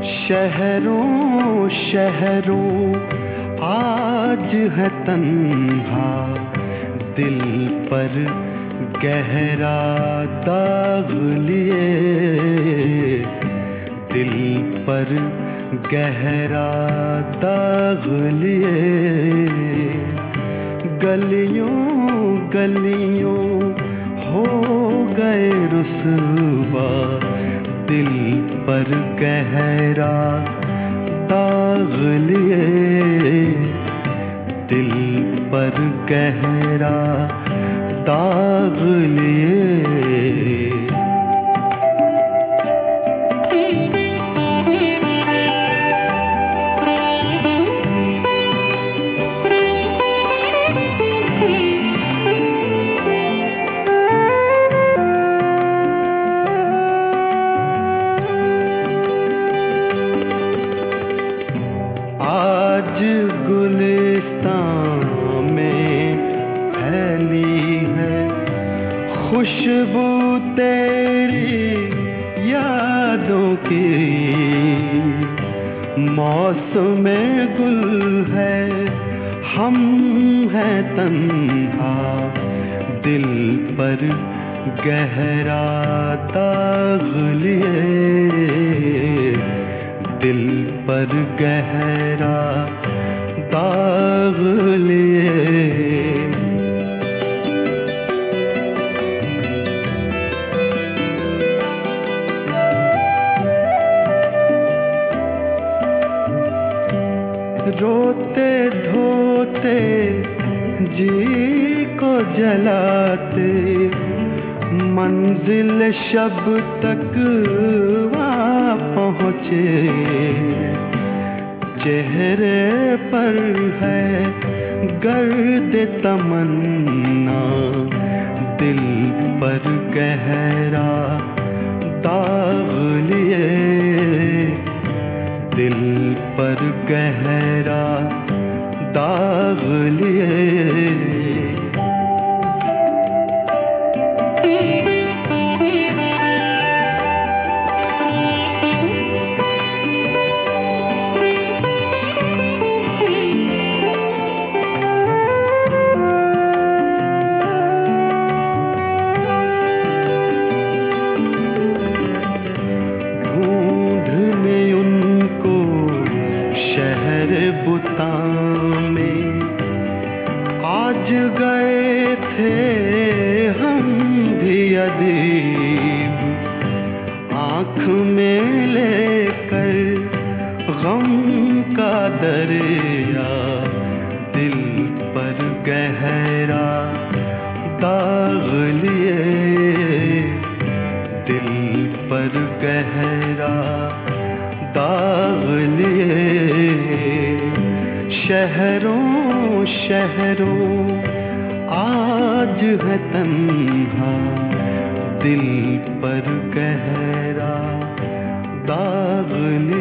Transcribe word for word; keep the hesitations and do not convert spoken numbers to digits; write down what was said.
शहरों शहरों आज है तन्हा, दिल पर गहरा दाग लिए, दिल पर गहरा दाग लिए। गलियों गलियों हो गए रुसवा, दिल पर गहरा दाग लिए, दिल पर गहरा दाग लिए। आज गुलिस्तान में फैली है खुशबू तेरी यादों की, मौसम गुल है हम हैं तन्हा, दिल पर गहरा दाग लिए, दिल पर गहरा दाग लिए। रोते धोते जी को जलाते, मंजिल शब तक वहाँ पहुँचे, चेहरे पर है गर्द तमन्ना, दिल पर गहरा दाग लिए, दिल पर गहरा दाग लिए। बुता में आज गए थे हम भी अदीब, आँख में लेकर गम का दरिया, दिल पर गहरा दाग लिए, दिल पर गहरा दाग लिए। शहरों शहरों आज है तन्हा, दिल पर गहरा दाग लिए।